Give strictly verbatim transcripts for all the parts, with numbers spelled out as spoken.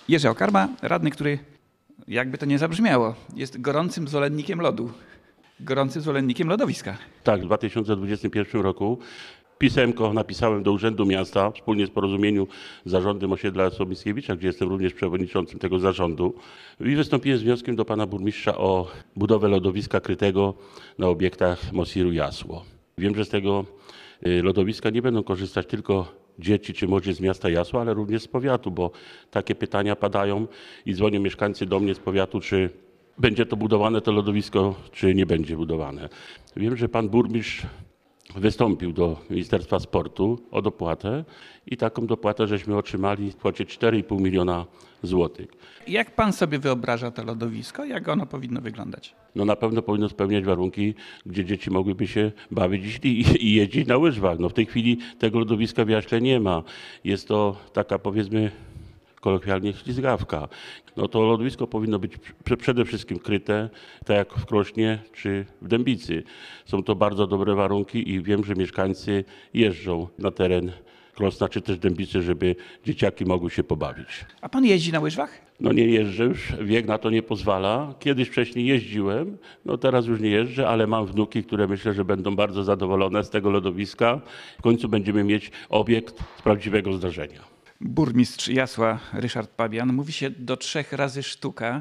Jerzy Okarma, radny, który, jakby to nie zabrzmiało, jest gorącym zwolennikiem lodu, gorącym zwolennikiem lodowiska. Tak, w dwa tysiące dwudziestym pierwszym roku pisemko napisałem do Urzędu Miasta wspólnie z porozumieniu z zarządem osiedla Sobieskiewicza, gdzie jestem również przewodniczącym tego zarządu, i wystąpiłem z wnioskiem do pana burmistrza o budowę lodowiska krytego na obiektach Mosiru Jasło. Wiem, że z tego lodowiska nie będą korzystać tylko dzieci czy młodzież z miasta Jasło, ale również z powiatu, bo takie pytania padają i dzwonią mieszkańcy do mnie z powiatu, czy będzie to budowane to lodowisko, czy nie będzie budowane. Wiem, że pan burmistrz wystąpił do Ministerstwa Sportu o dopłatę i taką dopłatę żeśmy otrzymali w kwocie cztery i pół miliona złotych. Jak pan sobie wyobraża to lodowisko? Jak ono powinno wyglądać? No na pewno powinno spełniać warunki, gdzie dzieci mogłyby się bawić i, i jeździć na łyżwach. No w tej chwili tego lodowiska w Jaśle nie ma. Jest to taka, powiedzmy, kolokwialnie ślizgawka. No to lodowisko powinno być przede wszystkim kryte, tak jak w Krośnie czy w Dębicy. Są to bardzo dobre warunki i wiem, że mieszkańcy jeżdżą na teren Krosna czy też Dębicy, żeby dzieciaki mogły się pobawić. A pan jeździ na łyżwach? No nie jeżdżę już, wiek na to nie pozwala. Kiedyś wcześniej jeździłem, no teraz już nie jeżdżę, ale mam wnuki, które myślę, że będą bardzo zadowolone z tego lodowiska. W końcu będziemy mieć obiekt z prawdziwego zdarzenia. Burmistrz Jasła Ryszard Pabian, mówi się do trzech razy sztuka,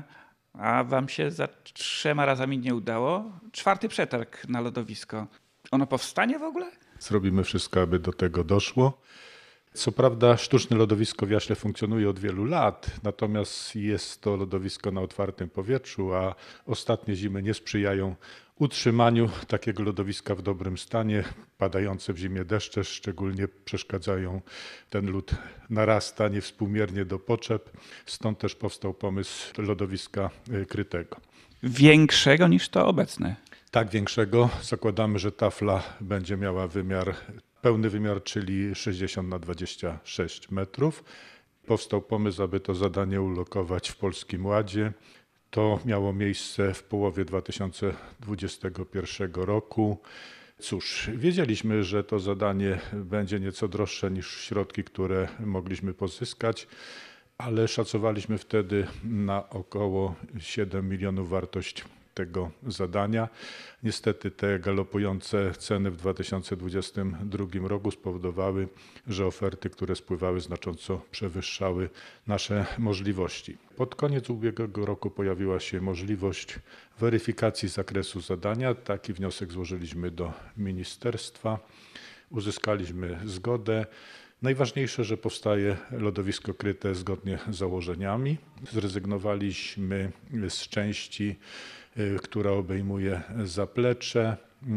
a wam się za trzema razami nie udało. Czwarty przetarg na lodowisko. Ono powstanie w ogóle? Zrobimy wszystko, aby do tego doszło. Co prawda sztuczne lodowisko w Jaśle funkcjonuje od wielu lat, natomiast jest to lodowisko na otwartym powietrzu, a ostatnie zimy nie sprzyjają utrzymaniu takiego lodowiska w dobrym stanie. Padające w zimie deszcze szczególnie przeszkadzają. Ten lód narasta niewspółmiernie do potrzeb, stąd też powstał pomysł lodowiska krytego. Większego niż to obecne. Tak, większego. Zakładamy, że tafla będzie miała wymiar, pełny wymiar, czyli sześćdziesiąt na dwadzieścia sześć metrów. Powstał pomysł, aby to zadanie ulokować w Polskim Ładzie. To miało miejsce w połowie dwa tysiące dwudziestego pierwszego roku. Cóż, wiedzieliśmy, że to zadanie będzie nieco droższe niż środki, które mogliśmy pozyskać, ale szacowaliśmy wtedy na około siedem milionów wartość tego zadania. Niestety te galopujące ceny w dwa tysiące dwudziestym drugim roku spowodowały, że oferty, które spływały, znacząco przewyższały nasze możliwości. Pod koniec ubiegłego roku pojawiła się możliwość weryfikacji zakresu zadania. Taki wniosek złożyliśmy do ministerstwa. Uzyskaliśmy zgodę. Najważniejsze, że powstaje lodowisko kryte zgodnie z założeniami. Zrezygnowaliśmy z części, która obejmuje zaplecze,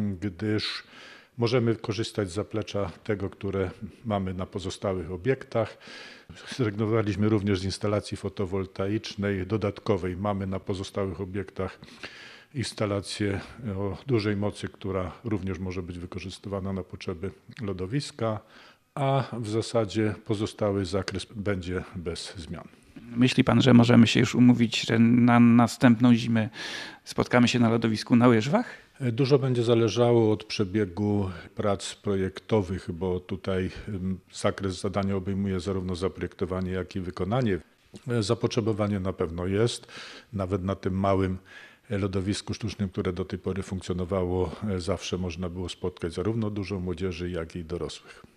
gdyż możemy korzystać z zaplecza tego, które mamy na pozostałych obiektach. Zrezygnowaliśmy również z instalacji fotowoltaicznej dodatkowej. Mamy na pozostałych obiektach instalację o dużej mocy, która również może być wykorzystywana na potrzeby lodowiska, a w zasadzie pozostały zakres będzie bez zmian. Myśli pan, że możemy się już umówić, że na następną zimę spotkamy się na lodowisku na łyżwach? Dużo będzie zależało od przebiegu prac projektowych, bo tutaj zakres zadania obejmuje zarówno zaprojektowanie, jak i wykonanie. Zapotrzebowanie na pewno jest, nawet na tym małym lodowisku sztucznym, które do tej pory funkcjonowało, zawsze można było spotkać zarówno dużo młodzieży, jak i dorosłych.